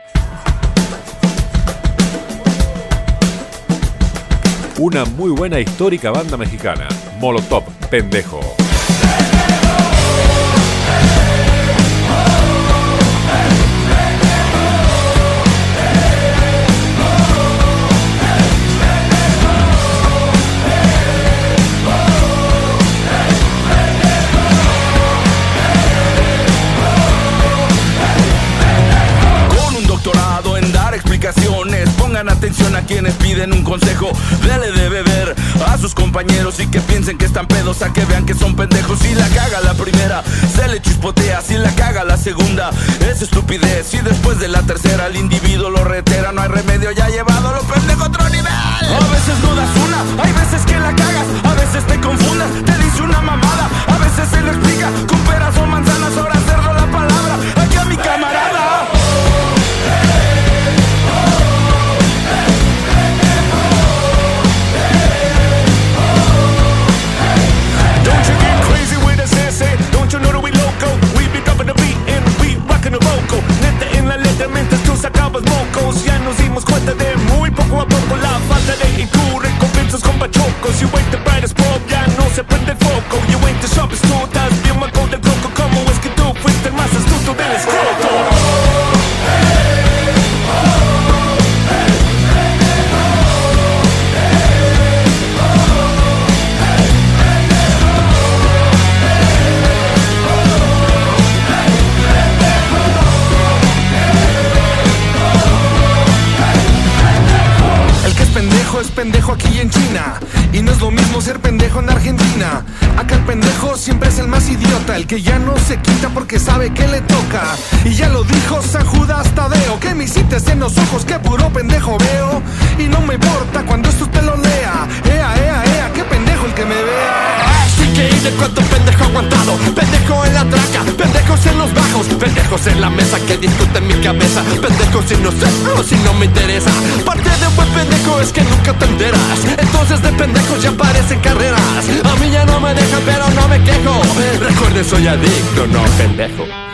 Una muy buena histórica banda mexicana, Molotov, Pendejo. Pongan atención a quienes piden un consejo. Dele de beber a sus compañeros y que piensen que están pedos a que vean que son pendejos. Si la caga la primera, se le chispotea. Si la caga la segunda, es estupidez. Y después de la tercera, el individuo lo reitera. No hay remedio, ya ha llevado lo pendejo a otro nivel. A veces no das una, hay veces que la cagas. A veces te confundas, te dice una mamada. A veces se lo explica con peras o manzanas. Ahora cerro la palabra aquí a mi camarada. Don't you know that we loco? We be dropping the beat and we rockin' the vocal. Neta en la letra mientras tú sacabas mocos. Ya nos dimos cuenta de muy poco a poco la falta de IQ. Recompensas con bachocos. You ain't the brightest bulb, ya no se prende el foco. You ain't the sharpest tool, estás bien maco del coco. ¿Cómo es que tú fuiste el más astuto del escroto? Es pendejo aquí en China y no es lo mismo ser pendejo en Argentina. Acá el pendejo siempre es el más idiota, el que ya no se quita porque sabe que le toca. Y ya lo dijo San Judas Tadeo, que me hiciste en los ojos, que puro pendejo veo. Y no me importa cuando esto te lo lea. Ea, qué pendejo el que me vea. Sí que ir de cuánto pendejo aguantado. Pendejo en la traca, pendejos en los bajos, pendejos en la mesa que discuten mi cabeza. Pendejos si no sé o si no me interesa. Parte de un buen pendejo es que nunca te enteras. Entonces de pendejos ya parecen carreras. A mí ya no me dejan pero no me quejo. Recuerden soy adicto, no pendejo.